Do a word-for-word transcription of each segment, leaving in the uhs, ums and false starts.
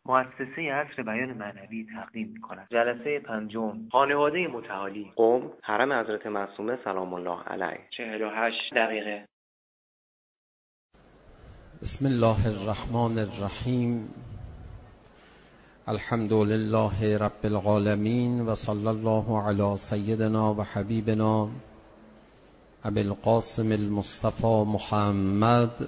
مؤسسه عصر بیان معنوی تقدیم می‌کند. جلسه پنجم، خانواده متعالی، قم، حرم حضرت معصومه سلام الله علیه، چهل و هشت دقیقه. بسم الله الرحمن الرحیم. الحمد لله رب العالمین و صلی الله علی سیدنا و حبیبنا ابی القاسم المصطفى محمد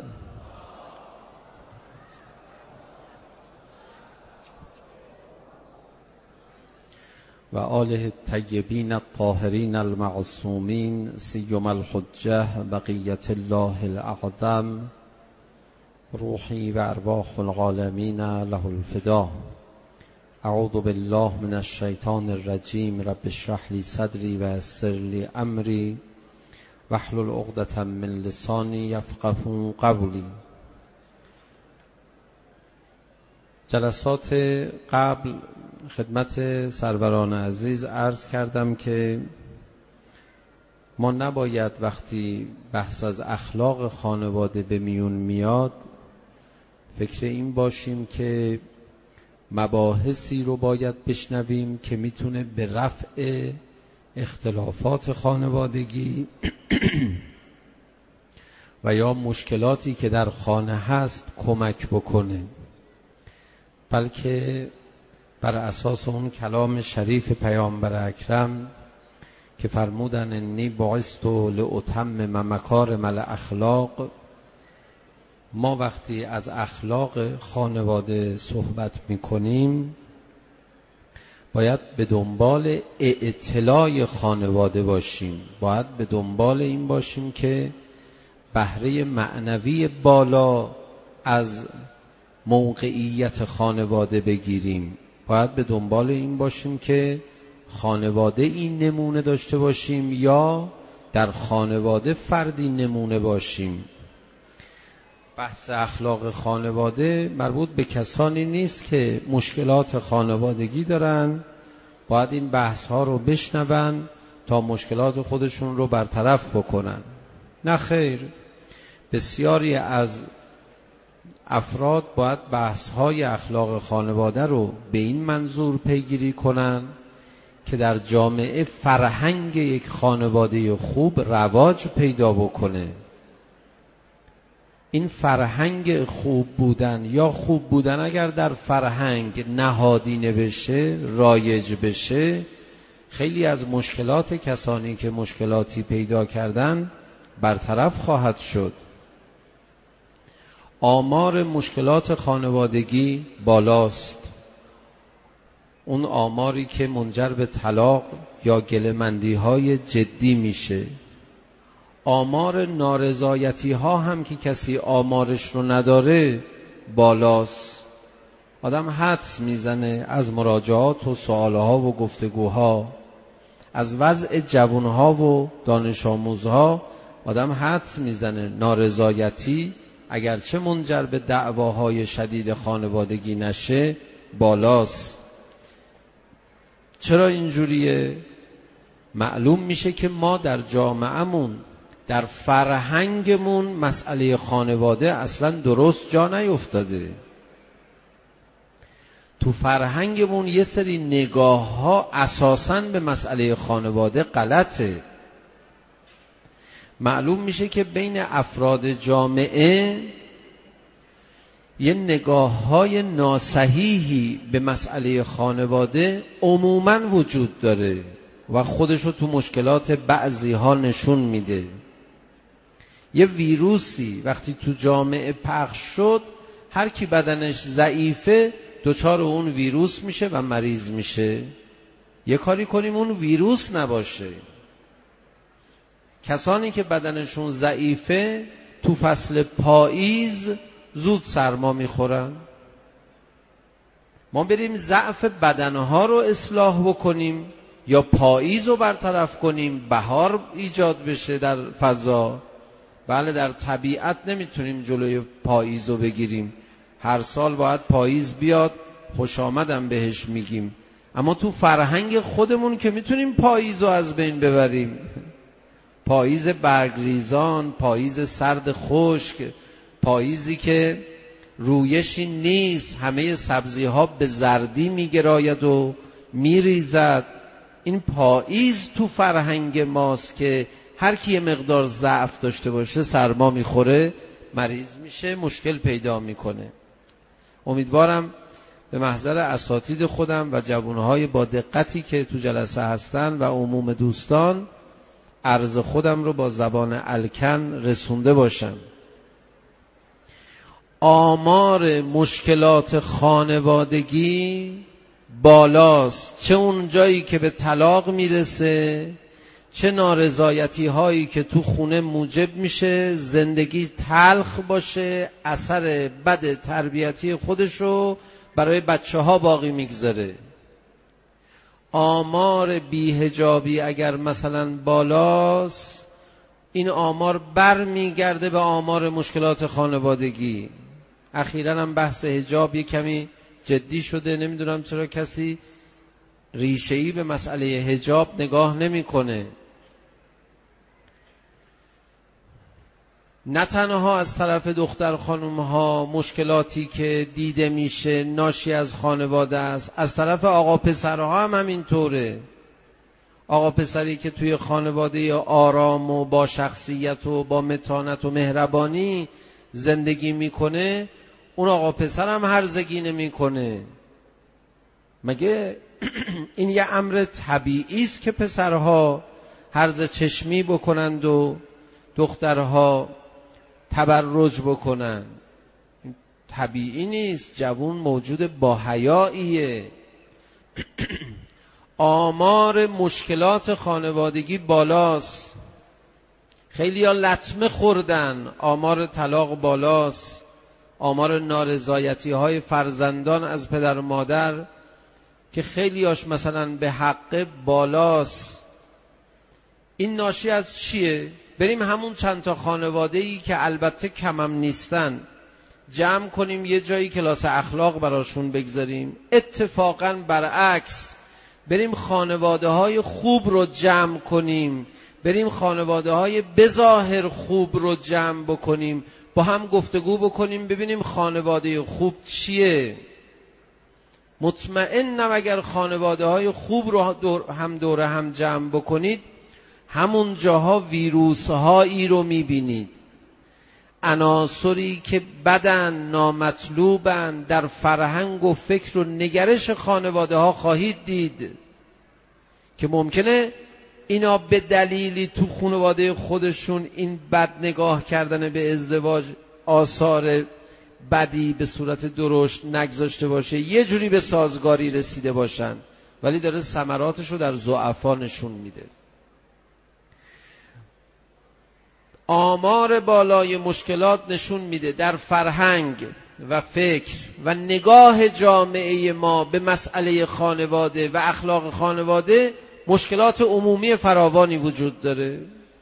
و آله الطیبین الطاهرین المعصومین سیما الحجة بقیة الله الاعظم روحی و ارواح العالمین له الفدا. اعوذ بالله من الشیطان الرجیم. رب اشرح لی صدری و یسر لی امری واحلل عقدة من لسانی یفقهوا قولی. جلسات قبل خدمت سروران عزیز عرض کردم که ما نباید وقتی بحث از اخلاق خانواده به میون میاد فکر این باشیم که مباحثی رو باید بشنویم که میتونه به رفع اختلافات خانوادگی و یا مشکلاتی که در خانه هست کمک بکنه، بلکه بر اساس اون کلام شریف پیامبر اکرم که فرمودن انی بعثت لاتمم مکارم الاخلاق، ما وقتی از اخلاق خانواده صحبت میکنیم باید به دنبال اعتلاء خانواده باشیم، باید به دنبال این باشیم که بهره معنوی بالا از موقعیت خانواده بگیریم، باید به دنبال این باشیم که خانواده این نمونه داشته باشیم یا در خانواده فردی نمونه باشیم. بحث اخلاق خانواده مربوط به کسانی نیست که مشکلات خانوادگی دارن، باید این بحث ها رو بشنون تا مشکلات خودشون رو برطرف بکنن. نه خیر، بسیاری از افراد باید بحث های اخلاق خانواده رو به این منظور پیگیری کنن که در جامعه فرهنگ یک خانواده خوب رواج پیدا بکنه. این فرهنگ خوب بودن یا خوب بودن اگر در فرهنگ نهادینه بشه، رایج بشه، خیلی از مشکلات کسانی که مشکلاتی پیدا کردن برطرف خواهد شد. آمار مشکلات خانوادگی بالاست، اون آماری که منجر به طلاق یا گله‌مندی های جدی میشه. آمار نارضایتی ها هم که کسی آمارش رو نداره بالاست. آدم حدس میزنه از مراجعات و سوالها و گفتگوها، از وضع جوانها و دانش آموزها آدم حدس میزنه نارضایتی اگرچه منجر به دعواهای شدید خانوادگی نشه بالاست. چرا اینجوریه؟ معلوم میشه که ما در جامعهمون، در فرهنگمون مسئله خانواده اصلا درست جا نیفتاده. تو فرهنگمون یه سری نگاه ها اساساً به مسئله خانواده غلطه. معلوم میشه که بین افراد جامعه یه نگاه های ناصحیحی به مسئله خانواده عموماً وجود داره و خودشو تو مشکلات بعضی ها نشون میده. یه ویروسی وقتی تو جامعه پخش شد، هر کی بدنش ضعیفه دچار اون ویروس میشه و مریض میشه. یه کاری کنیم اون ویروس نباشه. کسانی که بدنشون ضعیفه تو فصل پاییز زود سرما میخورن. ما بریم ضعف بدنها رو اصلاح بکنیم یا پاییز رو برطرف کنیم، بهار ایجاد بشه در فضا. بله، در طبیعت نمیتونیم جلوی پاییز رو بگیریم، هر سال باید پاییز بیاد، خوش آمدم بهش میگیم، اما تو فرهنگ خودمون که میتونیم پاییز رو از بین ببریم. پاییز برگریزان، پاییز سرد خشک، پاییزی که رویشی نیست، همه سبزی ها به زردی میگراید و میریزد. این پاییز تو فرهنگ ماست که هر کی یه مقدار ضعف داشته باشه سرما میخوره، مریض میشه، مشکل پیدا میکنه. امیدوارم به محضر اساتید خودم و جوانهای با دقتی که تو جلسه هستن و عموم دوستان عرض خودم رو با زبان الکن رسونده باشم. آمار مشکلات خانوادگی بالاست، چه اون جایی که به طلاق میرسه، چه نارضایتی هایی که تو خونه موجب میشه زندگی تلخ باشه، اثر بد تربیتی خودشو برای بچه ها باقی میگذاره. آمار بی‌حجابی اگر مثلا بالاست، این آمار بر میگرده به آمار مشکلات خانوادگی. اخیراً هم بحث حجاب یک کمی جدی شده، نمیدونم چرا کسی ریشه‌ای به مسئله حجاب نگاه نمیکنه. نه تنها از طرف دختر خانم ها مشکلاتی که دیده میشه ناشی از خانواده است، از طرف آقا پسرها هم همینطوره. آقا پسری که توی خانواده آرام و با شخصیت و با متانت و مهربانی زندگی میکنه، اون آقا پسر هم هرزگی نمیکنه. مگه این یه امر طبیعی است که پسرها هرز چشمی بکنند و دخترها تبرج بکنن؟ طبیعی نیست. جوون موجود با حیاییه. آمار مشکلات خانوادگی بالاست، خیلی ها لطمه خوردن. آمار طلاق بالاست، آمار نارضایتی های فرزندان از پدر و مادر که خیلی هاش مثلا به حق بالاست. این ناشی از چیه؟ بریم همون چند تا خانواده‌ای که البته کمم نیستن جمع کنیم، یه جایی کلاس اخلاق براشون بگذاریم. اتفاقاً برعکس، بریم خانواده های خوب رو جمع کنیم، بریم خانواده های بظاهر خوب رو جمع بکنیم، با هم گفتگو بکنیم، ببینیم خانواده خوب چیه. مطمئنم اگر خانواده های خوب رو دور هم دوره هم جمع بکنید، همون جاها ویروس هایی رو میبینید، عناصری که بدن نامطلوبن در فرهنگ و فکر و نگرش خانواده ها خواهید دید که ممکنه اینا به دلیلی تو خانواده خودشون این بد نگاه کردن به ازدواج آثار بدی به صورت درشت نگذاشته باشه، یه جوری به سازگاری رسیده باشن، ولی داره ثمراتش رو در ضعفا نشون میده. آمار بالای مشکلات نشون میده در فرهنگ و فکر و نگاه جامعه ما به مسئله خانواده و اخلاق خانواده مشکلات عمومی فراوانی وجود داره.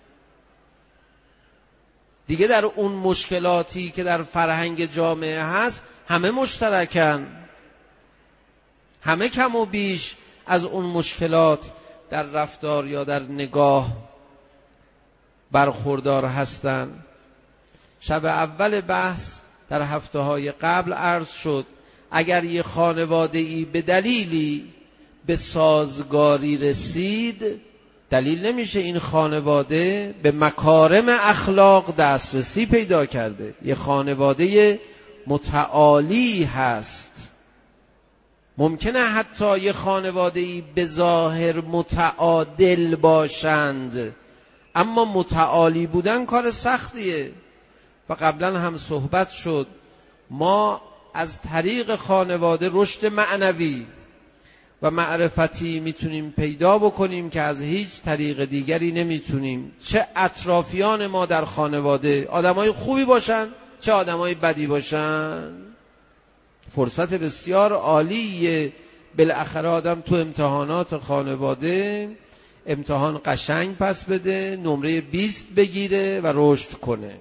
دیگه در اون مشکلاتی که در فرهنگ جامعه هست همه مشترکن، همه کم و بیش از اون مشکلات در رفتار یا در نگاه برخوردار هستن. شب اول بحث در هفته های قبل عرض شد اگر یه خانواده ای به دلیلی به سازگاری رسید، دلیل نمیشه این خانواده به مکارم اخلاق دسترسی پیدا کرده. یه خانواده متعالی هست. ممکنه حتی یه خانواده ای به ظاهر متعادل باشند، اما متعالی بودن کار سختیه و قبلا هم صحبت شد. ما از طریق خانواده رشد معنوی و معرفتی میتونیم پیدا بکنیم که از هیچ طریق دیگری نمیتونیم. چه اطرافیان ما در خانواده آدمای خوبی باشن، چه آدمای بدی باشن. فرصت بسیار عالیه بالاخره آدم تو امتحانات خانواده امتحان قشنگ پس بده، نمره بیست بگیره و رشد کنه.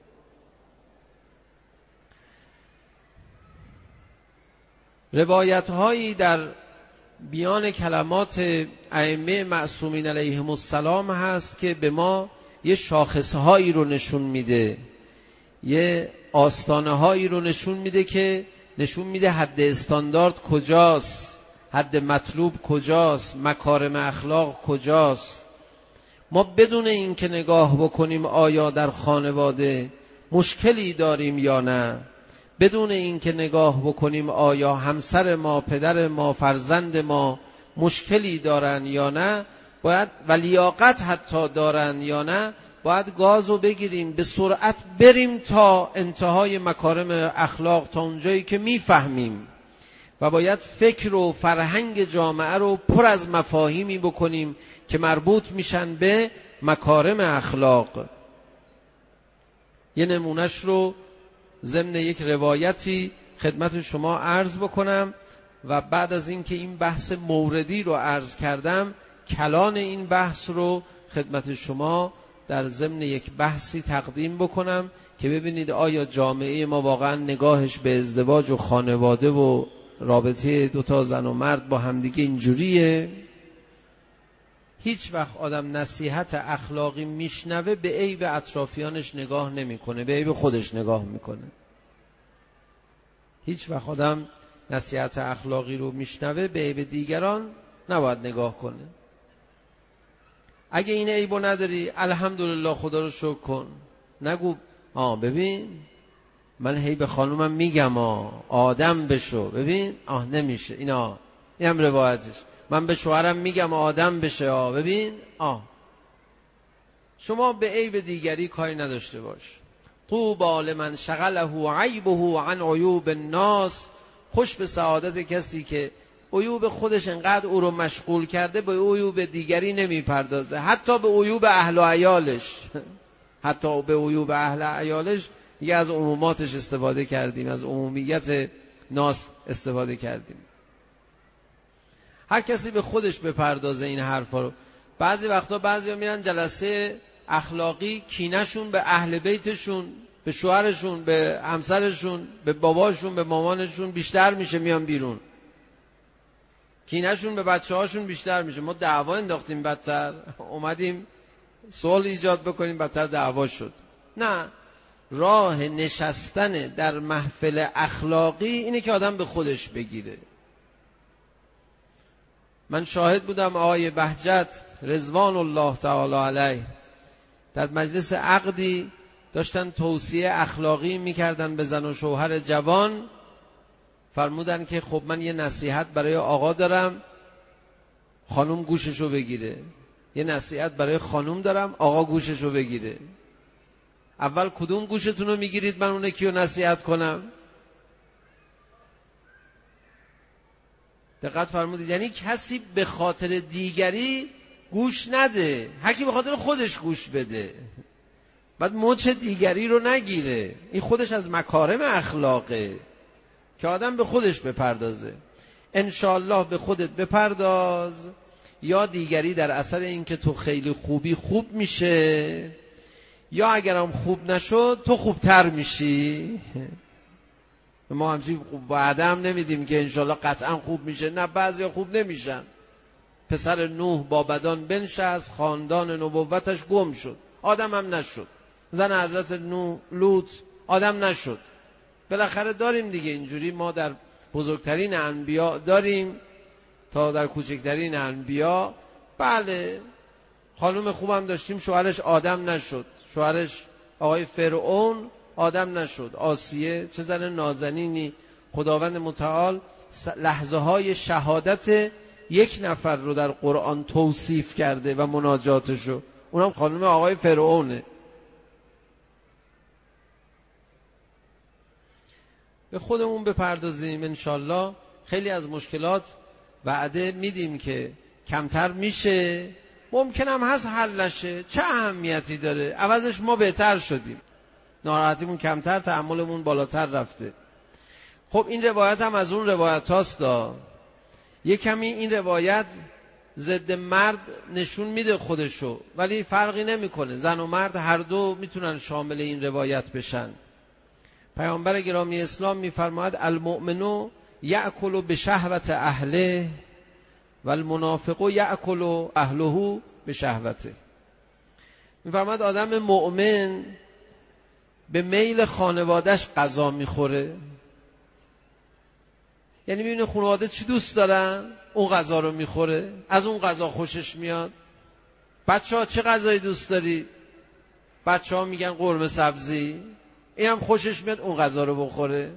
روایت هایی در بیان کلمات ائمه معصومین علیهم السلام هست که به ما یه شاخص هایی رو نشون میده. یه آستانه هایی رو نشون میده که نشون میده حد استاندارد کجاست، حد مطلوب کجاست، مکارم اخلاق کجاست. ما بدون این که نگاه بکنیم آیا در خانواده مشکلی داریم یا نه، بدون این که نگاه بکنیم آیا همسر ما، پدر ما، فرزند ما مشکلی دارن یا نه، باید و لیاقت حتی دارن یا نه، باید گازو بگیریم، به سرعت بریم تا انتهای مکارم اخلاق، تا اونجایی که میفهمیم و باید فکر و فرهنگ جامعه رو پر از مفاهیمی بکنیم که مربوط میشن به مکارم اخلاق. یه نمونهش رو ضمن یک روایتی خدمت شما عرض بکنم و بعد از اینکه این بحث موردی رو عرض کردم، کلان این بحث رو خدمت شما در ضمن یک بحثی تقدیم بکنم که ببینید آیا جامعه ما واقعا نگاهش به ازدواج و خانواده و رابطه دوتا زن و مرد با همدیگه اینجوریه. هیچ وقت آدم نصیحت اخلاقی میشنوه به عیب اطرافیانش نگاه نمیکنه، به عیب خودش نگاه میکنه. هیچ وقت آدم نصیحت اخلاقی رو میشنوه به عیب دیگران نباید نگاه کنه. اگه این عیبو نداری الحمدلله خدا رو شکر کن، نگو آه ببین من هی به خانومم میگم آه آدم بشو، ببین آه نمیشه اینا، اینم روایتش، من به شوهرم میگم آدم بشه آه ببین آه. شما به عیب دیگری کاری نداشته باش. طوبی لمن شغله عیبه عن عیوب الناس، خوش به سعادت کسی که عیوب خودش انقدر او رو مشغول کرده به عیوب دیگری نمیپردازه، حتی به عیوب اهل و عیالش حتی به عیوب اهل و عیالش دیگه از عموماتش استفاده کردیم، از عمومیت ناس استفاده کردیم. هر کسی به خودش بپردازه این حرفا رو. بعضی وقتا بعضیا میرن جلسه اخلاقی، کینهشون به اهل بیتشون، به شوهرشون، به همسرشون، به باباشون، به مامانشون بیشتر میشه، میان بیرون. کینهشون به بچه‌هاشون بیشتر میشه. ما دعوا انداختیم، بدتر اومدیم سوال ایجاد بکنیم، بدتر دعوا شد. نه، راه نشستن در محفل اخلاقی اینه که آدم به خودش بگیره. من شاهد بودم آقای بهجت رضوان الله تعالی علیه در مجلس عقدی داشتن توصیه اخلاقی میکردن به زن و شوهر جوان. فرمودن که خب من یه نصیحت برای آقا دارم، خانم گوششو بگیره. یه نصیحت برای خانم دارم، آقا گوششو بگیره. اول کدوم گوشتون رو میگیرید من اون یکی رو نصیحت کنم؟ دقت فرمودید؟ یعنی کسی به خاطر دیگری گوش نده، هر کی به خاطر خودش گوش بده. بعد مچ دیگری رو نگیره. این خودش از مکارم اخلاقه که آدم به خودش بپردازه. انشالله به خودت بپرداز، یا دیگری در اثر اینکه تو خیلی خوبی خوب میشه، یا اگرم خوب نشد تو خوبتر میشی. ما همچین وعده هم نمیدیم که انشالله قطعا خوب میشه، نه، بعضیا خوب نمیشن. پسر نوح با بدان بنشست، خاندان نبوتش گم شد، آدم هم نشد. زن حضرت نوح لوط آدم نشد. بالاخره داریم دیگه اینجوری، ما در بزرگترین انبیا داریم تا در کوچکترین انبیا. بله، خانم خوبم داشتیم شوهرش آدم نشد، شوهرش آقای فرعون آدم نشد. آسیه چه زن نازنینی، خداوند متعال لحظه های شهادت یک نفر رو در قرآن توصیف کرده و مناجاتشو، اونم خانم آقای فرعونه. به خودمون بپردازیم انشالله خیلی از مشکلات وعده میدیم که کمتر میشه. ممکنم هست حل نشه، چه اهمیتی داره، عوضش ما بهتر شدیم، ناراحتیمون کمتر، تحملمون بالاتر رفته. خب این روایت هم از اون روایت هاست دا. یک کمی این روایت ضد مرد نشون میده خودشو، ولی فرقی نمیکنه، زن و مرد هر دو میتونن شامل این روایت بشن. پیامبر گرامی اسلام میفرماید المؤمن یأکل بشهوت اهله و المنافق یأکل اهله بشهوته. میفرماید آدم مؤمن به میل خانوادهش غذا میخوره؟ یعنی ببینه خانواده چی دوست دارن اون غذا رو میخوره، از اون غذا خوشش میاد. بچه ها چه غذایی دوست دارید؟ بچه ها میگن قرمه سبزی، این هم خوشش میاد اون غذا رو بخوره.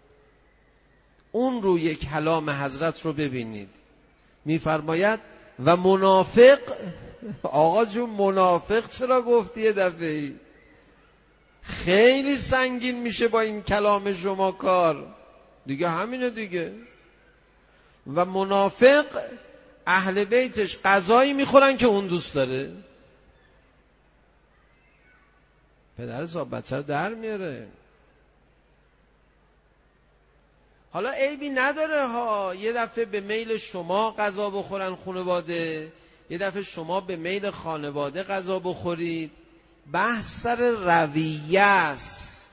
اون روی کلام حضرت رو ببینید، میفرماید و منافق. آقا جون منافق چرا گفتی یه دفعه؟ خیلی سنگین میشه با این کلام شما کار دیگه، همینه دیگه. و منافق اهل بیتش غذایی میخورن که اون دوست داره. پدر صاحب بچه رو در میاره. حالا عیبی نداره ها، یه دفعه به میل شما غذا بخورن خانواده، یه دفعه شما به میل خانواده غذا بخورید. بحث سر رویه است.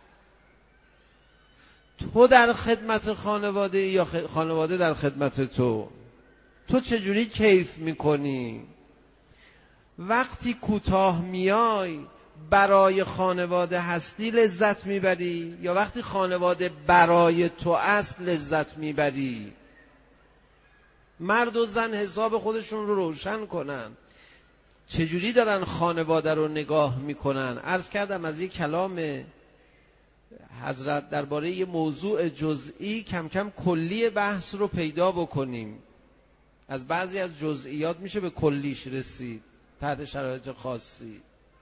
تو در خدمت خانواده یا خانواده در خدمت تو؟ تو چجوری کیف میکنی؟ وقتی کوتاه میای برای خانواده هستی لذت میبری، یا وقتی خانواده برای تو است لذت میبری؟ مرد و زن حساب خودشون رو روشن کنن. چجوری دارن خانواده رو نگاه میکنن؟ عرض کردم از یک کلام حضرت درباره یه موضوع جزئی کم کم کلی بحث رو پیدا بکنیم. از بعضی از جزئیات میشه به کلیش رسید تحت شرایط خاصی.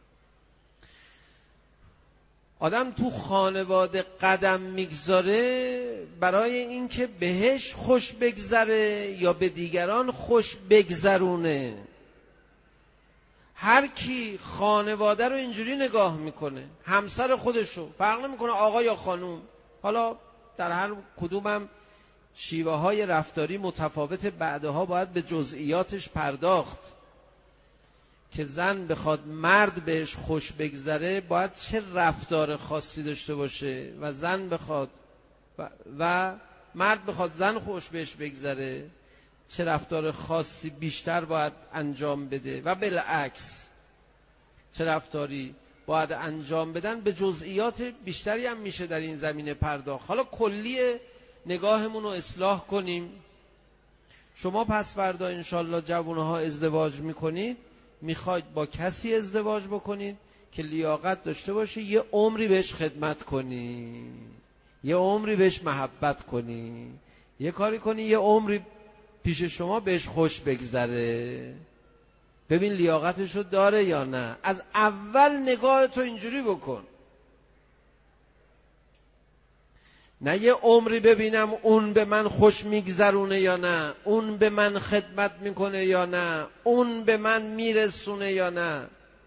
آدم تو خانواده قدم میگذاره برای اینکه بهش خوش بگذره یا به دیگران خوش بگذرونه. هر کی خانواده رو اینجوری نگاه میکنه، همسر خودشو، فرق نمیکنه آقا یا خانوم، حالا در هر کدومم شیوه های رفتاری متفاوت، بعدها باید به جزئیاتش پرداخت. که زن بخواد مرد بهش خوش بگذره باید چه رفتار خاصی داشته باشه، و زن بخواد و, و مرد بخواد زن خوش بهش بگذره چه رفتار خاصی بیشتر باید انجام بده، و بالعکس چه رفتاری باید انجام بدن. به جزئیات بیشتری هم میشه در این زمینه پرداخت. حالا کلی نگاهمون رو اصلاح کنیم. شما پس فردا انشالله جوانها ازدواج میکنید، میخواید با کسی ازدواج بکنید که لیاقت داشته باشه یه عمری بهش خدمت کنی، یه عمری بهش محبت کنی، یه کاری کنی یه عمری پیش شما بهش خوش بگذره. ببین لیاقتشو داره یا نه. از اول نگاه تو اینجوری بکن، نه یه عمری ببینم اون به من خوش میگذرونه یا نه، اون به من خدمت میکنه یا نه، اون به من میرسونه یا نه.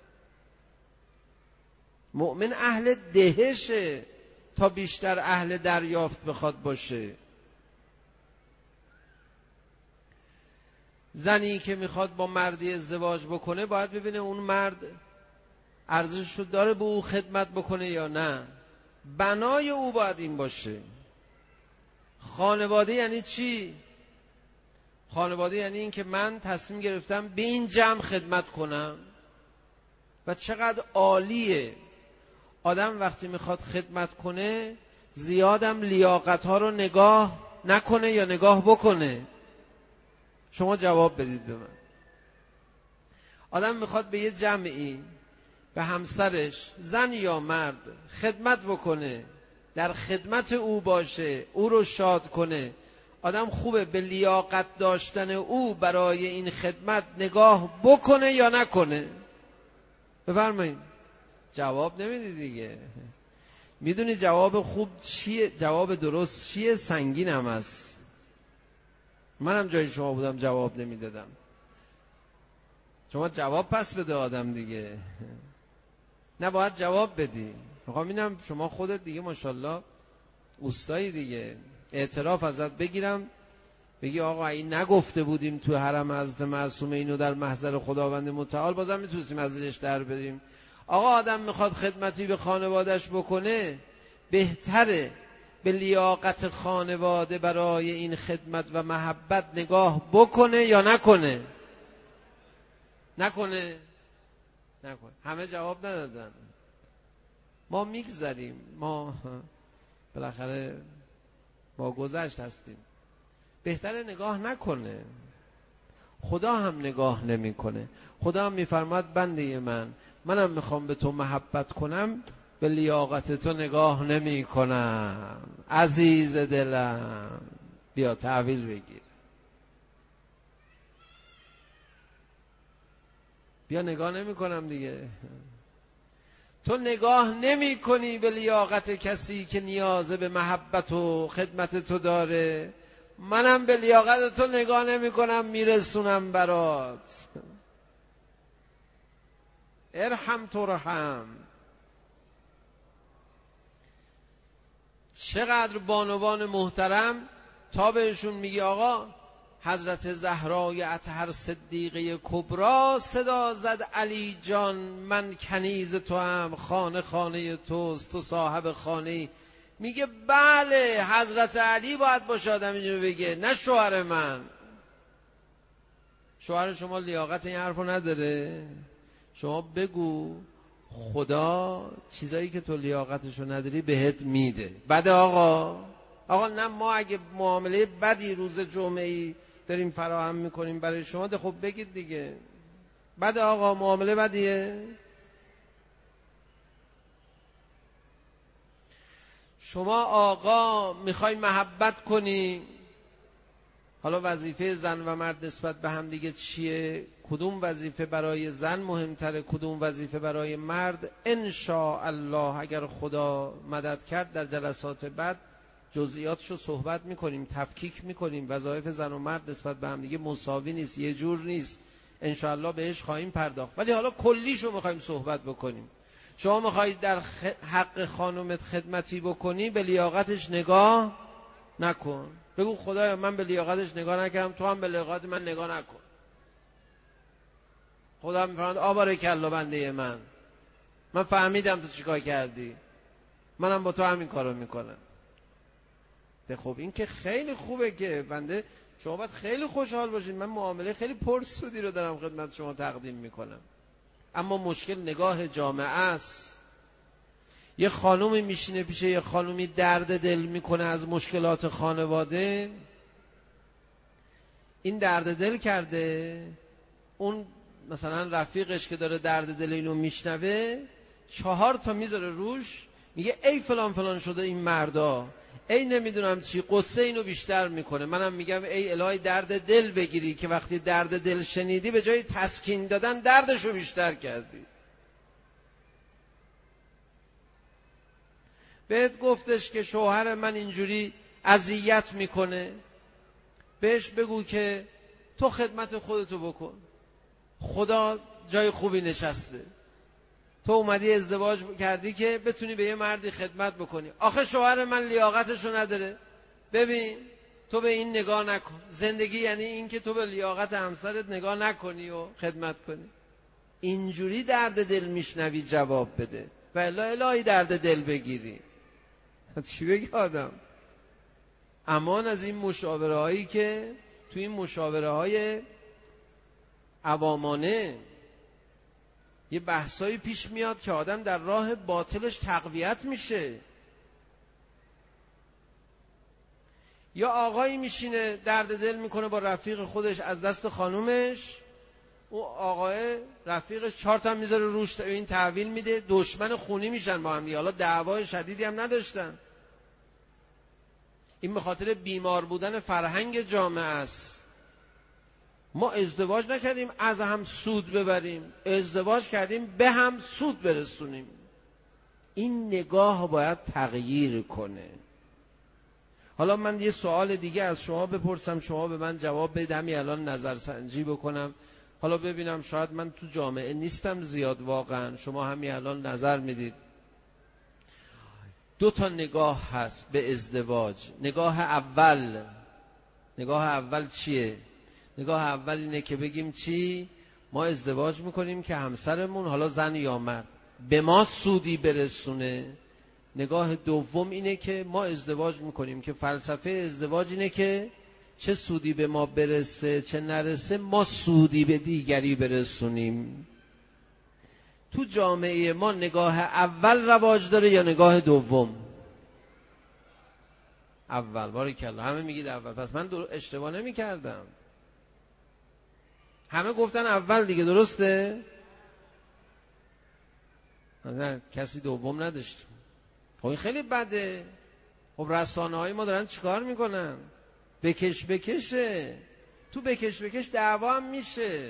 مؤمن اهل دهشه تا بیشتر اهل دریافت بخواد باشه. زنی که میخواد با مردی ازدواج بکنه باید ببینه اون مرد ارزششو داره به او خدمت بکنه یا نه. بنای او باید این باشه. خانواده یعنی چی؟ خانواده یعنی این که من تصمیم گرفتم به این جمع خدمت کنم. و چقدر عالیه آدم وقتی میخواد خدمت کنه زیادم لیاقت ها رو نگاه نکنه یا نگاه بکنه. شما جواب بدید به من. آدم میخواد به یه جمعی به همسرش زن یا مرد خدمت بکنه، در خدمت او باشه، او رو شاد کنه. آدم خوبه به لیاقت داشتن او برای این خدمت نگاه بکنه یا نکنه؟ بفرمایید. جواب نمیدی دیگه. میدونی جواب خوب چیه؟ جواب درست چیه؟ سنگین هم است. منم جای شما بودم جواب نمیدادم. شما جواب پس بده آدم دیگه. نه باید جواب بدی. میخوام اینم شما خودت دیگه ماشاءالله اوستایی دیگه، اعتراف ازت بگیرم بگی آقا این نگفته بودیم تو حرم حضرت معصومه اینو در محضر خداوند متعال، بازم میتونستیم از زیرش در بریم. آقا آدم میخواد خدمتی به خانوادهش بکنه، بهتره به لیاقت خانواده برای این خدمت و محبت نگاه بکنه یا نکنه؟ نکنه؟ نکنه. همه جواب ندادن. ما میگذریم، ما بالاخره با گذشت هستیم. بهتره نگاه نکنه. خدا هم نگاه نمیکنه. خدا هم میفرماد بنده من، منم میخوام به تو محبت کنم، به لیاقت تو نگاه نمی کنم. عزیز دلم بیا تحویل بگیر، بیا نگاه نمی کنم دیگه. تو نگاه نمی کنی به لیاقت کسی که نیاز به محبت و خدمت تو داره، منم به لیاقت تو نگاه نمی کنم، میرسونم برات. ارحم ترحم. چقدر بانوان محترم تا بهشون میگی آقا حضرت زهرای اطهر صدیقه کبرا صدا زد علی جان من کنیز تو هم، خانه خانه توست، تو صاحب خانه. میگه بله حضرت علی باید باشه آدم اینجور بگه، نه شوهر من. شوهر شما لیاقت این حرفو نداره؟ شما بگو خدا چیزایی که تو لیاقتشو نداری بهت میده. بده آقا. آقا نه ما اگه معامله بدی روز جمعه‌ای داریم فراهم میکنیم برای شما، ده خب بگید دیگه. بده آقا، معامله بدیه. شما آقا میخوای محبت کنی، حالا وظیفه زن و مرد نسبت به هم دیگه چیه؟ کدوم وظیفه برای زن مهمتره، کدوم وظیفه برای مرد؟ ان شاء الله اگر خدا مدد کرد در جلسات بعد جزئیاتشو صحبت میکنیم، تفکیک میکنیم. وظایف زن و مرد نسبت به هم دیگه مساوی نیست، یه جور نیست. ان شاء الله بهش خواهیم پرداخت. ولی حالا کلیشو میخوایم صحبت بکنیم. شما میخوای در حق خانومت خدمتی بکنی، به لیاقتش نگاه نکن. بگو خدایا من به لیاقتش نگاه نکردم، تو هم به لیاقت من نگاه نکن. خدا میفرماید آبارکالله بنده من، من فهمیدم تو چیکار کردی، منم با تو همین کارو میکنم. خب این که خیلی خوبه که بنده شما باید خیلی خوشحال باشید، من معامله خیلی پرسودی رو دارم خدمت شما تقدیم میکنم. اما مشکل نگاه جامعه است. یه خانومی میشینه پیش یه خانومی درد دل میکنه از مشکلات خانواده، این درد دل کرده، اون مثلا رفیقش که داره درد دل اینو میشنوه چهار تا میذاره روش، میگه ای فلان فلان شده این مردا، ای نمیدونم چی، قصه اینو بیشتر میکنه. منم میگم ای الهی درد دل بگیری که وقتی درد دل شنیدی به جای تسکین دادن دردشو بیشتر کردی. بهت گفتش که شوهر من اینجوری اذیت میکنه، بهش بگو که تو خدمت خودتو بکن، خدا جای خوبی نشسته، تو اومدی ازدواج کردی که بتونی به یه مردی خدمت بکنی. آخه شوهر من لیاقتشو نداره. ببین تو به این نگاه نکن. زندگی یعنی این که تو به لیاقت همسرت نگاه نکنی و خدمت کنی. اینجوری درد دل میشنوی جواب بده و الا الهی درد دل بگیری. چی بگی آدم؟ امان از این مشاوره هایی که تو این مشاوره های عوامانه یه بحثایی پیش میاد که آدم در راه باطلش تقویت میشه. یا آقایی میشینه درد دل میکنه با رفیق خودش از دست خانومش، او آقای رفیقش چهار تا میذاره روش، این تحویل میده، دشمن خونی میشن با هم. حالا دعوای شدیدی هم نداشتن. این به خاطر بیمار بودن فرهنگ جامعه است. ما ازدواج نکردیم از هم سود ببریم، ازدواج کردیم به هم سود برسونیم. این نگاه باید تغییر کنه. حالا من یه سوال دیگه از شما بپرسم، شما به من جواب بدید، همین الان نظرسنجی بکنم. حالا ببینم شاید من تو جامعه نیستم زیاد واقعا، شما همین الان نظر میدید. دو تا نگاه هست به ازدواج. نگاه اول، نگاه اول چیه؟ نگاه اول اینه که بگیم چی؟ ما ازدواج میکنیم که همسرمون، حالا زن یا مرد، به ما سودی برسونه. نگاه دوم اینه که ما ازدواج میکنیم که فلسفه ازدواج اینه که چه سودی به ما برسه چه نرسه، ما سودی به دیگری برسونیم. تو جامعه ما نگاه اول رواج داره یا نگاه دوم؟ اول. باریکلا، همه میگید اول، پس من اشتباه نمی کردم. همه گفتن اول دیگه، درسته؟ نه، کسی دوم نداشت. خب این خیلی بده. خب رسانه های ما دارن چیکار میکنن؟ بکش بکشه. تو بکش بکش دعوا هم میشه.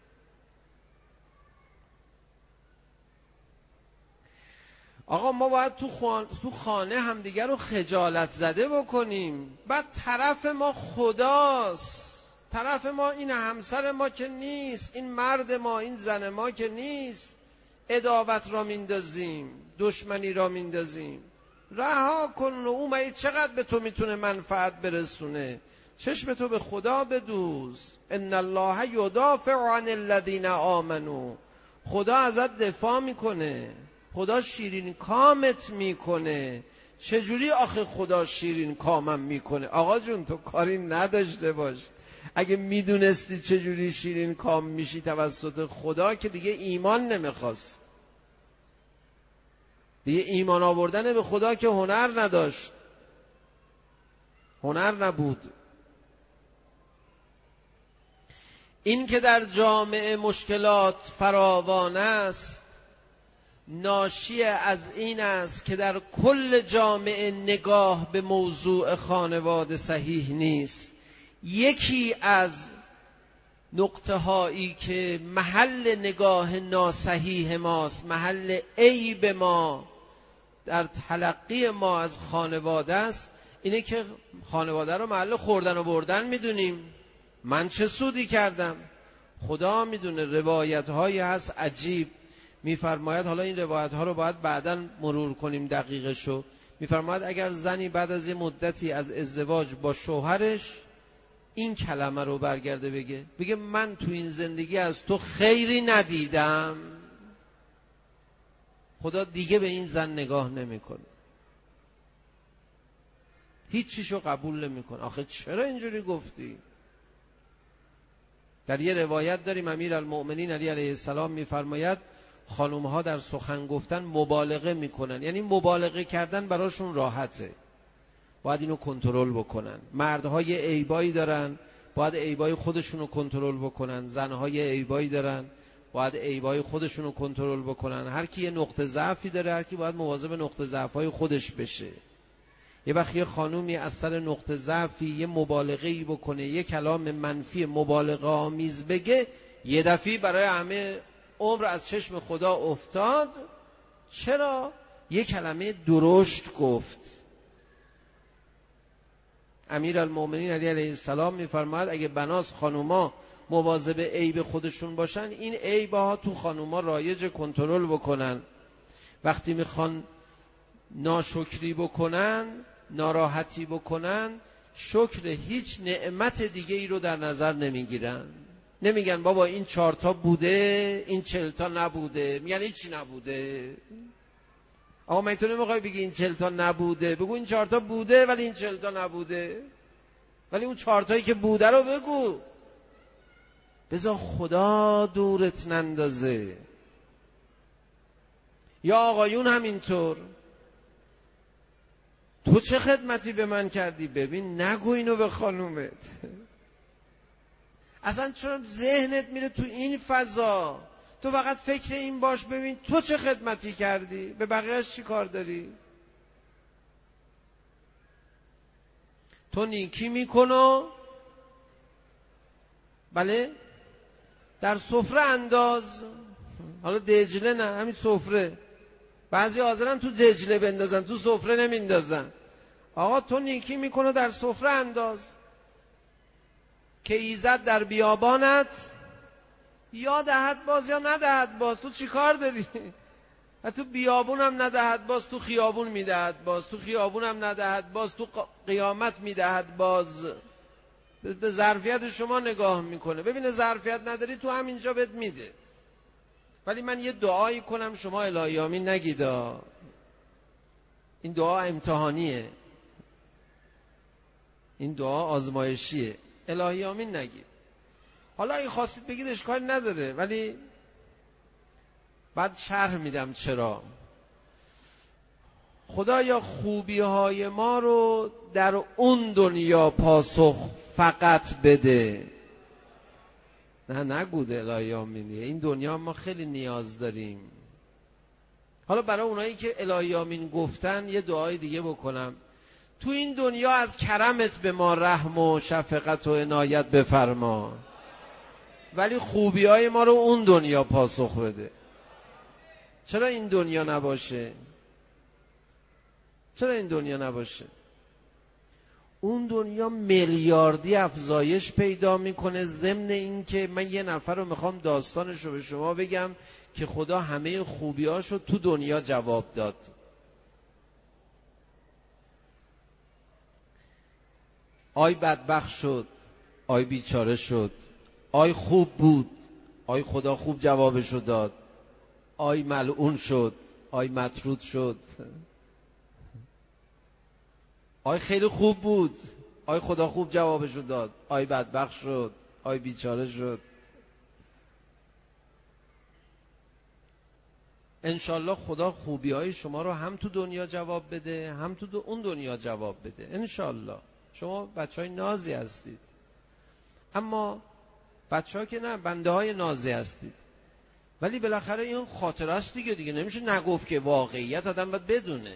آقا ما باید تو خانه, تو خانه همدیگر رو خجالت زده بکنیم. بعد طرف ما خداست، طرف ما این همسر ما که نیست، این مرد ما، این زن ما که نیست. عداوت را میندازیم، دشمنی را میندازیم. رها کن. او مگه چقدر به تو میتونه منفعت برسونه؟ چشم تو به خدا بدوز. ان الله یدافع عن الذین آمنوا. خدا ازت دفاع میکنه، خدا شیرین کامت میکنه. چجوری آخه خدا شیرین کامم میکنه؟ آقا جون تو کاری نداشته باش. اگه میدونستی چجوری شیرین کام میشی توسط خدا که دیگه ایمان نمیخواست. دیگه ایمان آوردن به خدا که هنر نداشت، هنر نبود. این که در جامعه مشکلات فراوان است ناشی از این است که در کل جامعه نگاه به موضوع خانواده صحیح نیست. یکی از نقطه هایی که محل نگاه ناصحیح ماست، محل عیب ما در تلقی ما از خانواده است، اینه که خانواده رو محل خوردن و بردن میدونیم. من چه سودی کردم؟ خدا میدونه. روایت هایی هست عجیب میفرماید، حالا این روایت ها رو باید بعداً مرور کنیم دقیقشو. میفرماید اگر زنی بعد از یه مدتی از ازدواج با شوهرش این کلمه رو برگرده بگه بگه من تو این زندگی از تو خیری ندیدم، خدا دیگه به این زن نگاه نمیکنه، هیچ چیشو قبول نمیکنه. آخه چرا اینجوری گفتی؟ در یه روایت داریم امیرالمؤمنین علی علیه السلام میفرماید خانوم ها در سخن گفتن مبالغه میکنن، یعنی مبالغه کردن براشون راحته، باید اینو کنترل بکنن. مردهای عیبایی دارن، باید عیبای خودشونو کنترل بکنن. زنهای عیبایی دارن، باید عیبای خودشونو کنترل بکنن. هر کی یه نقطه ضعفی داره، هر کی باید مواظب نقطه ضعفای خودش بشه. یه وقت یه خانومی از سر نقطه ضعفی یه مبالغه‌ای بکنه، یه کلام منفی مبالغه آمیز بگه، یه دفعه برای همه عمر از چشم خدا افتاد. چرا؟ یه کلمه درشت گفت. امیرالمؤمنین علی علیه السلام میفرماید اگه بناس خانوما مواظب عیب خودشون باشن، این عیبها تو خانوما رایج کنترل بکنن. وقتی میخوان ناشکری بکنن، ناراحتی بکنن، شکر هیچ نعمت دیگه ای رو در نظر نمیگیرن. نمیگن بابا این چهارتا بوده این چلتا نبوده، میگن هیچی نبوده. آقا من تو نمیخوای بگی این چلتا نبوده، بگو این چهارتا بوده ولی این چلتا نبوده، ولی اون چهارتایی که بوده رو بگو، بذار خدا دورت نندازه. یا آقایون همینطور، تو چه خدمتی به من کردی؟ ببین نگو اینو به خانومت. اصلا چرا ذهنت میره تو این فضا؟ تو فقط فکر این باش ببین تو چه خدمتی کردی، به بقیه‌اش چی کار داری؟ تو نیکی میکنو، بله، در سفره انداز. حالا دجله نه، همین سفره. بعضی حاضرن تو دجله بندازن، تو سفره نمیندازن. آقا تو نیکی میکنو در سفره انداز که ایزد در بیابانت یا دهد باز یا ندهد باز. تو چی کار داری؟ تو بیابون هم ندهد باز، تو خیابون میدهد باز، تو خیابون هم ندهد باز، تو قیامت میدهد باز. به ظرفیت شما نگاه میکنه، ببینه ظرفیت نداری تو همینجا بهت میده. ولی من یه دعایی کنم شما الهی آمین نگید. این دعا امتحانیه، این دعا آزمایشیه، الهی آمین نگید. حالا اگه خواستید بگید اشکال نداره، ولی بعد شرح میدم چرا. خدایا خوبی های ما رو در اون دنیا پاسخ فقط بده. نه نگوده الهی آمین. این دنیا ما خیلی نیاز داریم. حالا برای اونایی که الهی آمین گفتن یه دعای دیگه بکنم. تو این دنیا از کرمت به ما رحم و شفقت و عنایت بفرما، ولی خوبی های ما رو اون دنیا پاسخ بده. چرا این دنیا نباشه؟ چرا این دنیا نباشه؟ اون دنیا میلیاردی افزایش پیدا میکنه. ضمن این که من یه نفر رو میخوام داستانش رو به شما بگم که خدا همه خوبیاشو تو دنیا جواب داد. آی بدبخت شد، آی بیچاره شد، آی خوب بود، آی خدا خوب جوابشو داد، آی ملعون شد، آی مطرود شد، آی خیلی خوب بود، آی خدا خوب جوابشو داد، آی بدبخت شد، آی بیچاره شد. انشالله خدا خوبی های شما رو هم تو دنیا جواب بده، هم تو دو اون دنیا جواب بده انشالله. شما بچه های نازی هستید، اما بچه ها که نه، بنده های نازی هستید، ولی بالاخره این خاطر است دیگه دیگه نمیشه نگفت که واقعیت آدم باید بدونه.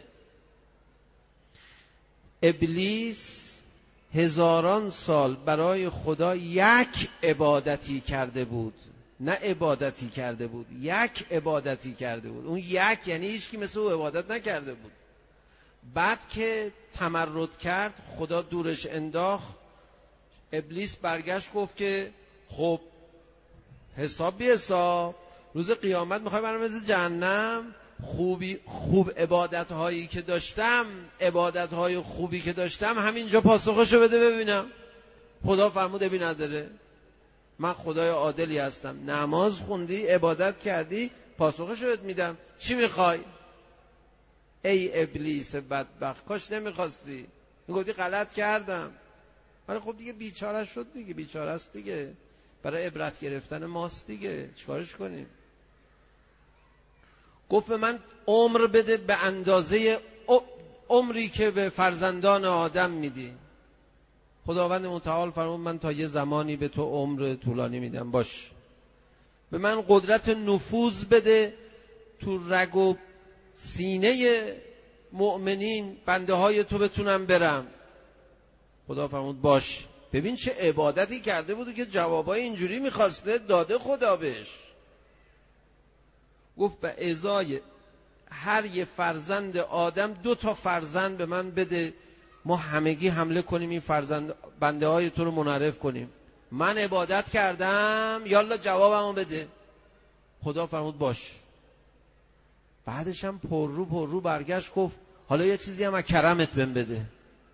ابلیس هزاران سال برای خدا یک عبادتی کرده بود، نه عبادتی کرده بود، یک عبادتی کرده بود. اون یک یعنی هیچ کی مثل او عبادت نکرده بود. بعد که تمرد کرد، خدا دورش انداخت، ابلیس برگشت گفت که خب حساب بی حساب، روز قیامت میخوای منو بذاری جهنم؟ خوبی خوب عبادت هایی که داشتم، عبادت های خوبی که داشتم همینجا پاسخشو بده ببینم. خدا فرمود ابی نداره، من خدای عادلی هستم. نماز خوندی، عبادت کردی، پاسخشو بهت میدم. چی میخوای؟ ای ابلیس بدبخت، کاش نمیخواستی، میگفتی غلط کردم. ولی خب دیگه بیچاره شد دیگه، بیچاره است دیگه، برای عبرت گرفتن ماست دیگه، چیکارش کنیم؟ گفت به من عمر بده به اندازه عمری که به فرزندان آدم میدی. خداوند متعال فرمود من تا یه زمانی به تو عمر طولانی میدم، باش. به من قدرت نفوذ بده تو رگ و سینه مؤمنین، بنده های تو بتونم برم. خدا فرمود باش. ببین چه عبادتی کرده بود که جوابای اینجوری میخواسته داده خدا بهش. گفت به ازای هر یه فرزند آدم دو تا فرزند به من بده، ما همگی حمله کنیم این فرزند بنده های تو رو منعرف کنیم. من عبادت کردم، یالا جوابمو بده. خدا فرمود باش. بعدش هم پر رو پر رو برگشت گفت حالا یه چیزی هم از کرمت بهم بده.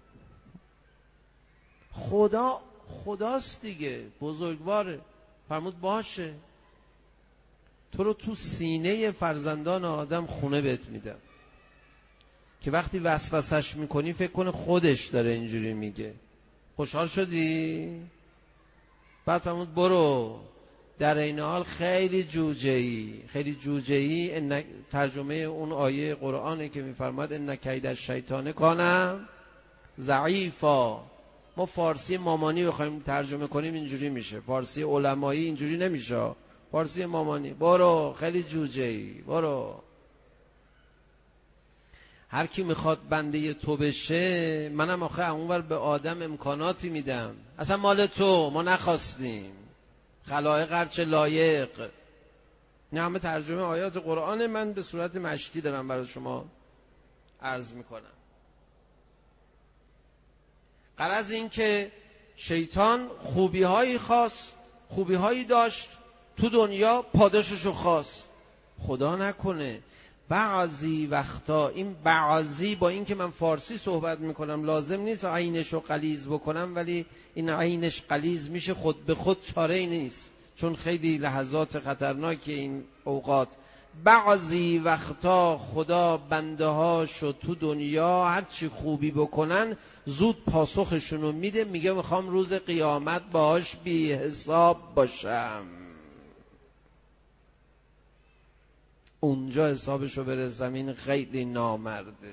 خدا خداست دیگه، بزرگواره. فرمود باشه، تو رو تو سینه فرزندان آدم خونه بهت میدم که وقتی وسوسش میکنی فکر کنه خودش داره اینجوری میگه. خوشحال شدی؟ بعد فرمود برو. در این حال خیلی جوجه‌ای خیلی جوجه‌ای ترجمه اون آیه قرآنه که میفرماد ان کید الشیطان کان ضعیفا. ما فارسی مامانی بخوایم ترجمه کنیم اینجوری میشه، فارسی علمایی اینجوری نمیشه، فارسی مامانی. برو خیلی جوجه‌ای، برو. هر کی میخواد بنده تو بشه، منم آخه اونور به آدم امکاناتی میدم، اصلا مال تو، ما نخواستیم، خلائق هرچه لایق. نه همه ترجمه آیات قرآن، من به صورت مشتی دارم برای شما عرض میکنم. غرض این که شیطان خوبی هایی خواست، خوبی هایی داشت تو دنیا، پاداششو خواست. خدا نکنه بعضی وقتا این بعضی، با این که من فارسی صحبت میکنم لازم نیست عینشو غلیظ بکنم، ولی این عینش غلیظ میشه خود به خود، چاره ای نیست، چون خیلی لحظات خطرناکی این اوقات. بعضی وقتا خدا بنده هاشو تو دنیا هرچی خوبی بکنن زود پاسخشونو میده، میگه میخوام روز قیامت باهاش بی حساب باشم. اونجا حسابشو برسم، این خیلی نامرده.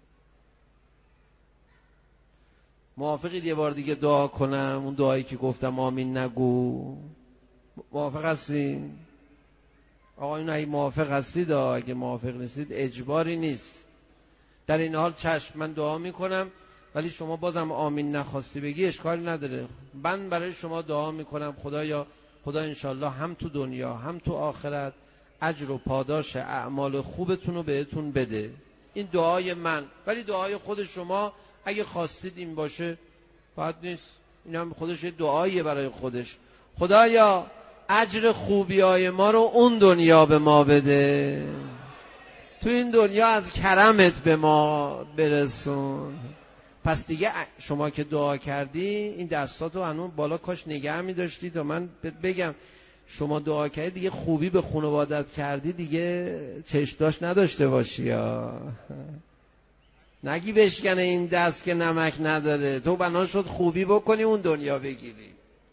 موافقید یه بار دیگه دعا کنم؟ اون دعایی که گفتم آمین نگو. موافق هستید؟ آقایون اگه موافق هستید، اگه موافق نیستید اجباری نیست. در این حال چشم، من دعا میکنم، ولی شما بازم آمین نخواستی بگی اشکال نداره. من برای شما دعا میکنم خدایا، خدا انشالله هم تو دنیا هم تو آخرت اجر و پاداش اعمال خوبتون رو بهتون بده. این دعای من، ولی دعای خود شما اگه خواستید این باشه باید نیست. این هم خودش یه دعاییه برای خودش. خدایا اجر خوبیای ما رو اون دنیا به ما بده، تو این دنیا از کرمت به ما برسون. پس دیگه شما که دعا کردی این دستاتو هنوز بالا کاش نگه می داشتی تا من بگم شما دعا کردی دیگه خوبی به خانوادت کردی، دیگه چشم‌داشت نداشته باشی یا نگی بشکنه این دست که نمک نداره. تو بنا شد خوبی بکنی اون دنیا بگیری.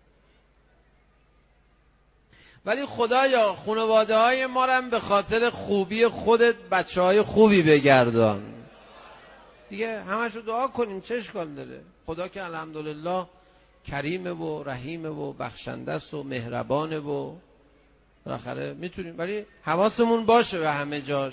ولی خدایا خانواده های ما رو به خاطر خوبی خودت بچه های خوبی بگردان. دیگه همشو دعا کنیم، چه اشکال داره؟ خدا که الحمدلله کریمه و رحیمه و بخشنده است و مهربانه و بالاخره میتونیم، ولی حواسمون باشه به همه جاش.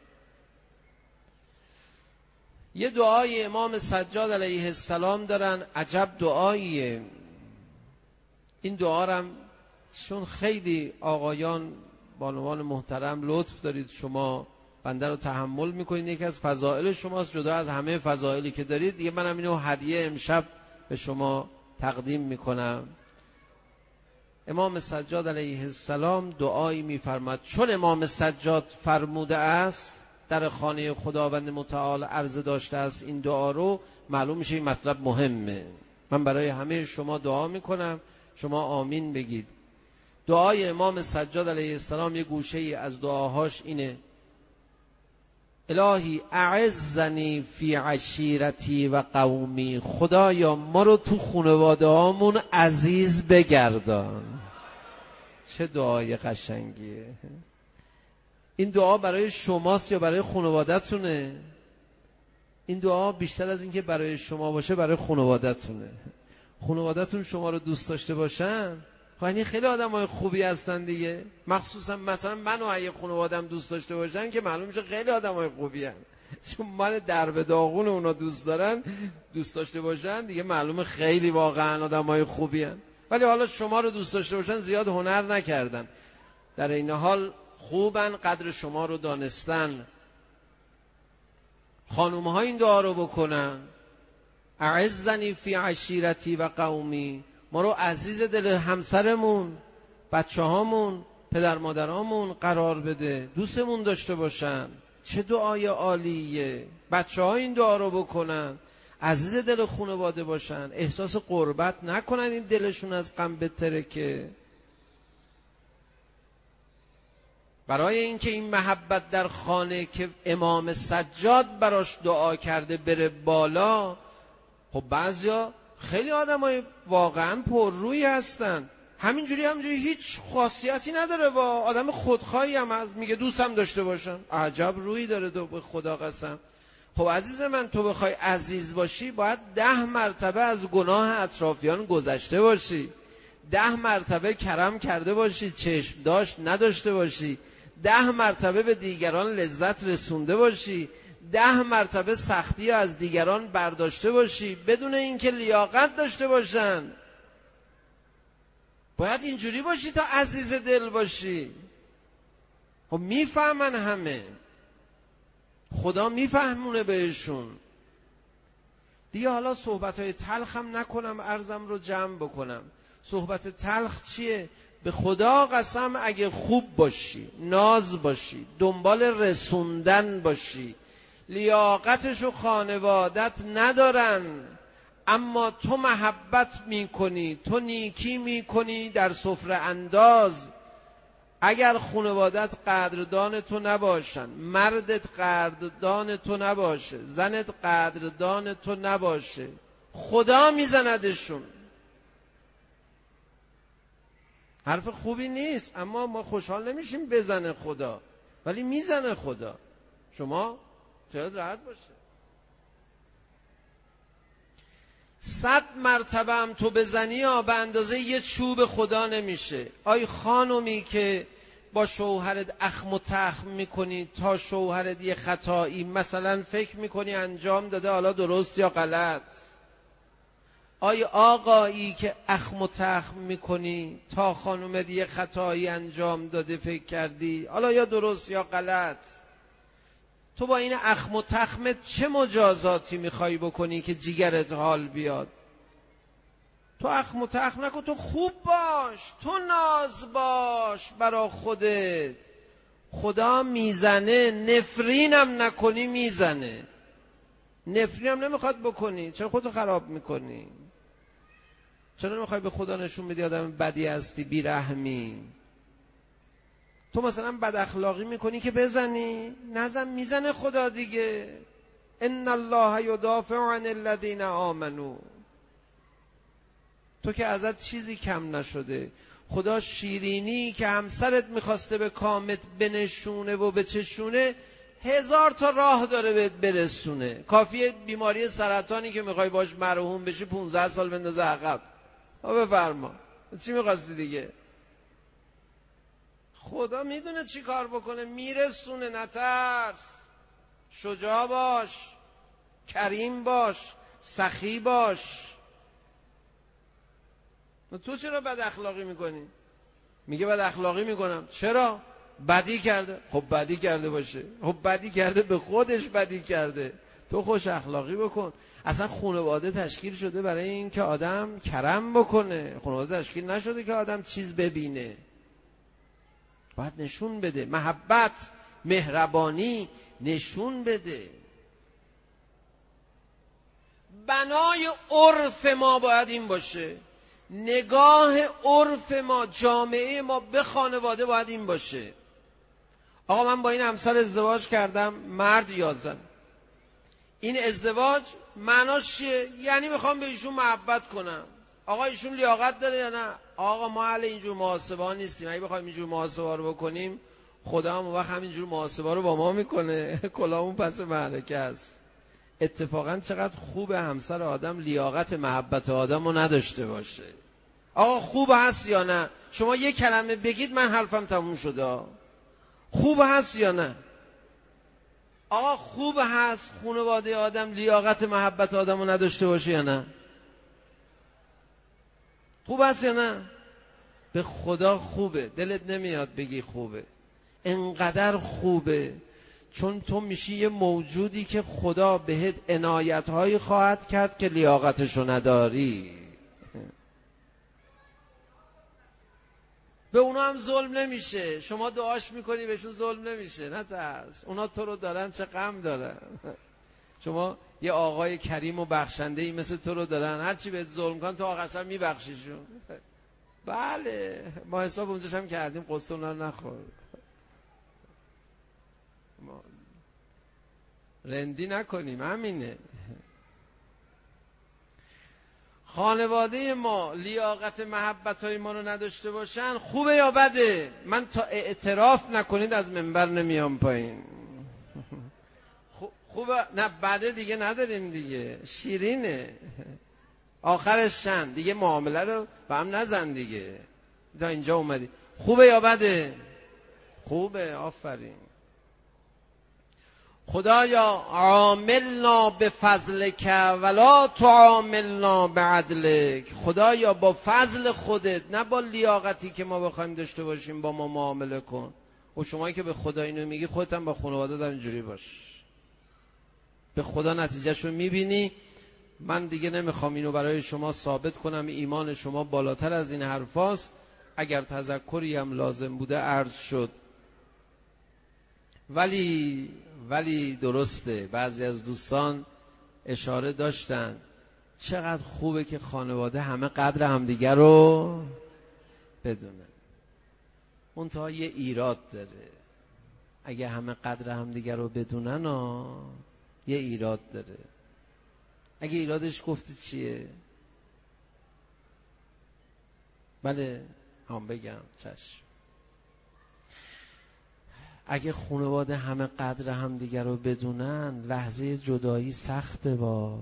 یه دعای امام سجاد علیه السلام دارن، عجب دعاییه. این دعا رو چون خیلی آقایان بانوان محترم لطف دارید شما بنده رو تحمل میکنید، یکی از فضائل شماست جدا از همه فضائلی که دارید. دیگه منم اینو هدیه امشب به شما تقدیم میکنم. امام سجاد علیه السلام دعایی میفرماد، چون امام سجاد فرموده است در خانه خداوند متعال عرضه داشته است این دعا رو، معلوم میشه این مطلب مهمه. من برای همه شما دعا میکنم، شما آمین بگید. دعای امام سجاد علیه السلام یه گوشه ای از دعاهاش اینه: الهی اعزنی فی عشیرتی و قومی، خدایا ما رو تو خانواده هامون عزیز بگردان. چه دعای قشنگیه. این دعا برای شماست یا برای خانواده‌تونه؟ این دعا بیشتر از این که برای شما باشه برای خانواده‌تونه. خانواده‌تون شما رو دوست داشته باشن، خب خیلی آدمای خوبی هستن دیگه. مخصوصا مثلا منو اگه خانواده‌ام دوست داشته باشن که معلوم میشه خیلی آدمای خوبی هستن. چون من درب داغون اونا دوست دارن دوست داشته باشن دیگه معلومه خیلی واقعا آدمای خوبی هستن. ولی حالا شما رو دوست داشته باشن زیاد هنر نکردن، در این حال خوبن، قدر شما رو دانستن. خانوم ها این دعا رو بکنن: اعزنی فی عشیرتی و قومی، ما رو عزیز دل همسرمون، بچه هامون، پدر مادرامون قرار بده، دوستمون داشته باشن. چه دعای عالیه. بچه ها این دعا رو بکنن، عزیز دل خانواده باشن، احساس قربت نکنن این دلشون از غم بترکه. برای اینکه این محبت در خانه که امام سجاد براش دعا کرده بره بالا، خب بعضیا خیلی آدمای واقعا پررویی هستن، همینجوری همینجوری هیچ خاصیتی نداره، با آدم خودخواهی هم از میگه دوستم داشته باشن. عجب رویی داره تو، به خدا قسم. خب عزیز من، تو بخوای عزیز باشی باید ده مرتبه از گناه اطرافیان گذشته باشی، ده مرتبه کرم کرده باشی، چشم داشت نداشته باشی، ده مرتبه به دیگران لذت رسونده باشی، ده مرتبه سختی از دیگران برداشته باشی بدون اینکه لیاقت داشته باشن. باید اینجوری باشی تا عزیز دل باشی. خب میفهمن همه، خدا میفهمونه بهشون دیگه. حالا صحبتهای تلخ هم نکنم، عرضم رو جمع بکنم. صحبت تلخ چیه؟ به خدا قسم اگه خوب باشی، ناز باشی، دنبال رسوندن باشی، لیاقتش و خانوادت ندارن، اما تو محبت میکنی، تو نیکی میکنی در سفره انداز، اگر خانوادت قدردان تو نباشن، مردت قدردان تو نباشه، زنت قدردان تو نباشه، خدا میزندشون. حرف خوبی نیست، اما ما خوشحال نمیشیم بزنه خدا. ولی میزنه خدا. شما خیالت راحت باشه. صد مرتبه هم تو بزنی یا به اندازه یه چوب خدا نمیشه. آی خانومی که با شوهرت اخم و تخم میکنی تا شوهرت یه خطایی مثلا فکر میکنی انجام داده، حالا درست یا غلط. آی آقایی که اخم و تخم میکنی تا خانومت یه خطایی انجام داده فکر کردی حالا یا درست یا غلط، تو با این اخم و تخمت چه مجازاتی میخوای بکنی که جیگرت حال بیاد؟ تو اخم و تخم نکن، تو خوب باش، تو ناز باش برا خودت. خدا میزنه، نفرینم نکنی میزنه. نفرینم نمیخواد بکنی، چرا خودتو خراب میکنی؟ چرا نمیخوای به خدا نشون بدی آدم بدی هستی، بیرحمی؟ تو مثلا بد اخلاقی میکنی که بزنی؟ نزن، میزنه خدا دیگه. ان الله یدافع عن الذین آمنوا. تو که ازت چیزی کم نشده. خدا شیرینی که همسرت میخواسته به کامت بنشونه و بچشونه، هزار تا راه داره بهت برسونه. کافیه بیماری سرطانی که میخوای باش مرحوم بشی پونزده سال بندازه عقب. ها بفرما، چی میخواستی دیگه؟ خدا میدونه چی کار بکنه، میرسونه. نترس، شجاع باش، کریم باش، سخی باش. تو چرا بد اخلاقی میکنی؟ میگه بد اخلاقی میکنم. چرا؟ بدی کرده. خب بدی کرده باشه، خب بدی کرده به خودش بدی کرده، تو خوش اخلاقی بکن. اصلا خانواده تشکیل شده برای این که آدم کرم بکنه، خانواده تشکیل نشده که آدم چیز ببینه. باید نشون بده، محبت، مهربانی نشون بده. بنای عرف ما باید این باشه، نگاه عرف ما، جامعه ما به خانواده باید این باشه. آقا من با این همسر ازدواج کردم، مرد یا زن. این ازدواج معناش چیه؟ یعنی میخوام به ایشون محبت کنم. آقا ایشون لیاقت داره یا نه؟ آقا ما اهل اینجور محاسبه ها نیستیم. اگه بخوایم اینجور محاسبه رو بکنیم، خدا هم وقت همینجور محاسبه رو با ما میکنه. کلامون پس معرکه است. اتفاقا چقدر خوب همسر آدم لیاقت محبت آدم رو نداشته باشه. آقا خوب هست یا نه؟ شما یک کلمه بگید من حرفم تموم شده. خوب هست یا نه؟ آقا خوب هست خانواده آدم لیاقت محبت آدم رو نداشته باشه یا نه؟ خوب هست یا نه؟ به خدا خوبه. دلت نمیاد بگی خوبه. انقدر خوبه چون تو میشی یه موجودی که خدا بهت عنایت‌هایی خواهد کرد که لیاقتشو نداری. به اونا هم ظلم نمیشه. شما دعاش میکنی بهشون ظلم نمیشه، نه ترس. اونا تو رو دارن، چه غم دارن. شما یه آقای کریم و بخشنده‌ای مثل تو رو دارن، هرچی بهت ظلم کن تو آخر سر میبخشیشون. بله ما حساب اونجاش هم کردیم، قصه اونا رو نخور. ما رندی نکنیم، همینه. خانواده ما لیاقت محبت های ما رو نداشته باشن، خوبه یا بده؟ من تا اعتراف نکنید از منبر نمیام پایین. خوبه؟ نه بده دیگه نداریم دیگه، شیرینه. آخرش چند دیگه، معامله رو با هم نزن دیگه. تا اینجا اومدی. خوبه یا بده؟ خوبه. آفرین. خدایا عاملنا بفضلک ولا تعاملنا بعدلک. خدایا با فضل خودت، نه با لیاقتی که ما بخوایم داشته باشیم، با ما معامله کن. و شما که به خدا اینو میگی، خودت هم با خانواده هم اینجوری باش. به خدا نتیجهشو میبینی. من دیگه نمیخوام اینو برای شما ثابت کنم، ایمان شما بالاتر از این حرفاست. اگر تذکری هم لازم بوده عرض شد. ولی ولی درسته بعضی از دوستان اشاره داشتن چقدر خوبه که خانواده همه قدر همدیگر رو بدونن. منتها یه ایراد داره. اگه همه قدر همدیگر رو بدونن ها، یه ایراد داره. اگه ایرادش گفتی چیه؟ بله هم بگم چشم. اگه خانواده همه قدر هم دیگر رو بدونن لحظه جدایی سخته با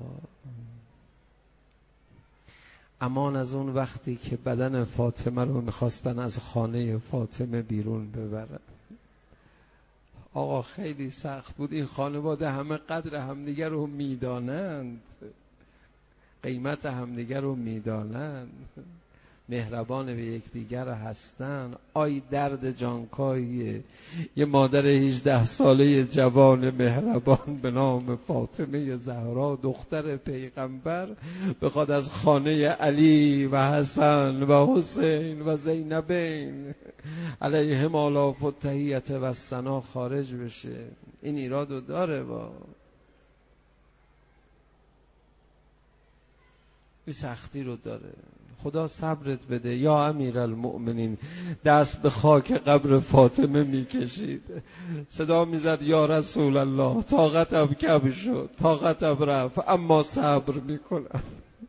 امان از اون وقتی که بدن فاطمه رو میخواستن از خانه فاطمه بیرون ببرن. آقا خیلی سخت بود. این خانواده همه قدر همدیگر رو میدانند، قیمت همدیگر رو میدانند، مهربان به یکدیگر هستن. آی درد جانکاییه یه مادر هجده ساله جوان مهربان به نام فاطمه زهرا دختر پیغمبر بخواد از خانه علی و حسن و حسین و زینبین علیهم آلاف التحیة و الثنا خارج بشه. این ایرادو داره با این سختی رو داره. خدا صبرت بده یا امیرالمؤمنین. دست به خاک قبر فاطمه میکشید، صدا میزد یا رسول الله طاقتم کم شد، طاقتم رفت، اما صبر میکنم.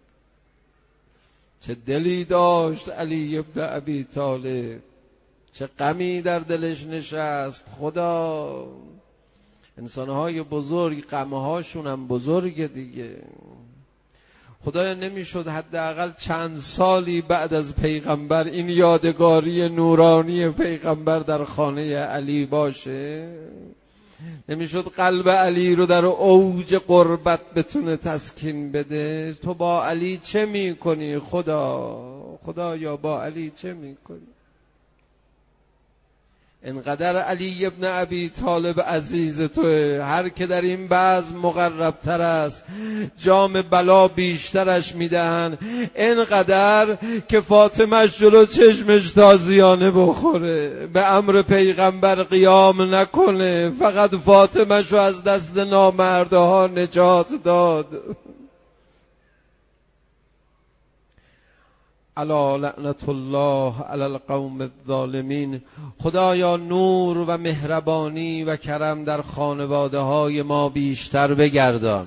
چه دلی داشت علی ابن ابی طالب، چه غمی در دلش نشست. خدا انسانهای بزرگ غمهاشون هم بزرگه دیگه. خدایا نمیشد حداقل چند سالی بعد از پیغمبر این یادگاری نورانی پیغمبر در خانه علی باشه؟ نمیشد قلب علی رو در اوج قربت بتونه تسکین بده؟ تو با علی چه میکنی خدا؟ خدایا با علی چه میکنی؟ انقدر علی ابن ابی طالب عزیز توه، هر که در این بزم مقرب تر است جام بلا بیشترش میدهن، اینقدر که فاطمهش جلو چشمش تازیانه بخوره، به امر پیغمبر قیام نکنه، فقط فاطمهشو از دست نامردها نجات داد. الا لعنت الله علی القوم الظالمین. خدایا نور و مهربانی و کرم در خانواده های ما بیشتر بگردان.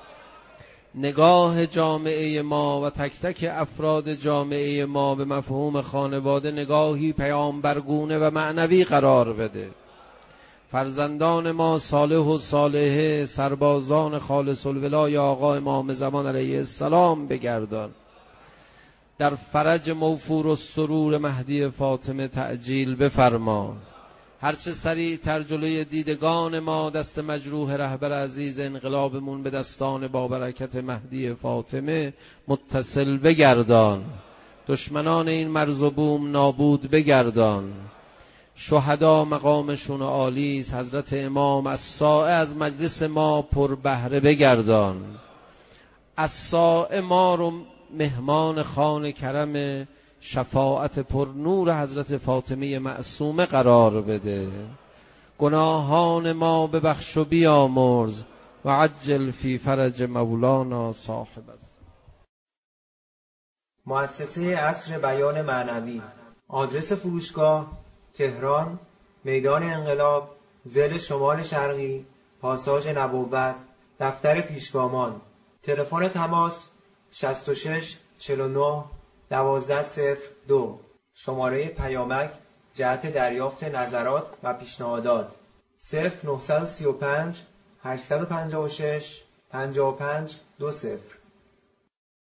نگاه جامعه ما و تک تک افراد جامعه ما به مفهوم خانواده نگاهی پیامبرگونه و معنوی قرار بده. فرزندان ما صالح و صالحه، سربازان خالص الولا آقا امام زمان علیه السلام بگردان. در فرج موفور و سرور مهدی فاطمه تعجیل بفرما. هرچه سریعتر جلوی دیدگان ما دست مجروح رهبر عزیز انقلابمون به دستان با برکت مهدی فاطمه متصل بگردان. دشمنان این مرز و بوم نابود بگردان. شهدا مقامشون عالی است. حضرت امام الساعه از مجلس ما پر بهره بگردان. الساعه ما رو مهمان خان کرم شفاعت پر نور حضرت فاطمه معصومه قرار بده. گناهان ما ببخش و بیامرز و عجل فی فرج مولانا صاحب. مؤسسه عصر بیان معنوی. آدرس فروشگاه تهران، میدان انقلاب، ضلع شمال شرقی، پاساژ نبوت، دفتر پیشگامان. تلفن تماس شصت و شش چهل و نه دوازده صفر دو. شماره پیامک جهت دریافت نظرات و پیشنهادات صفر نه سه پنج هشت پنج شش پنج پنج دو صفر.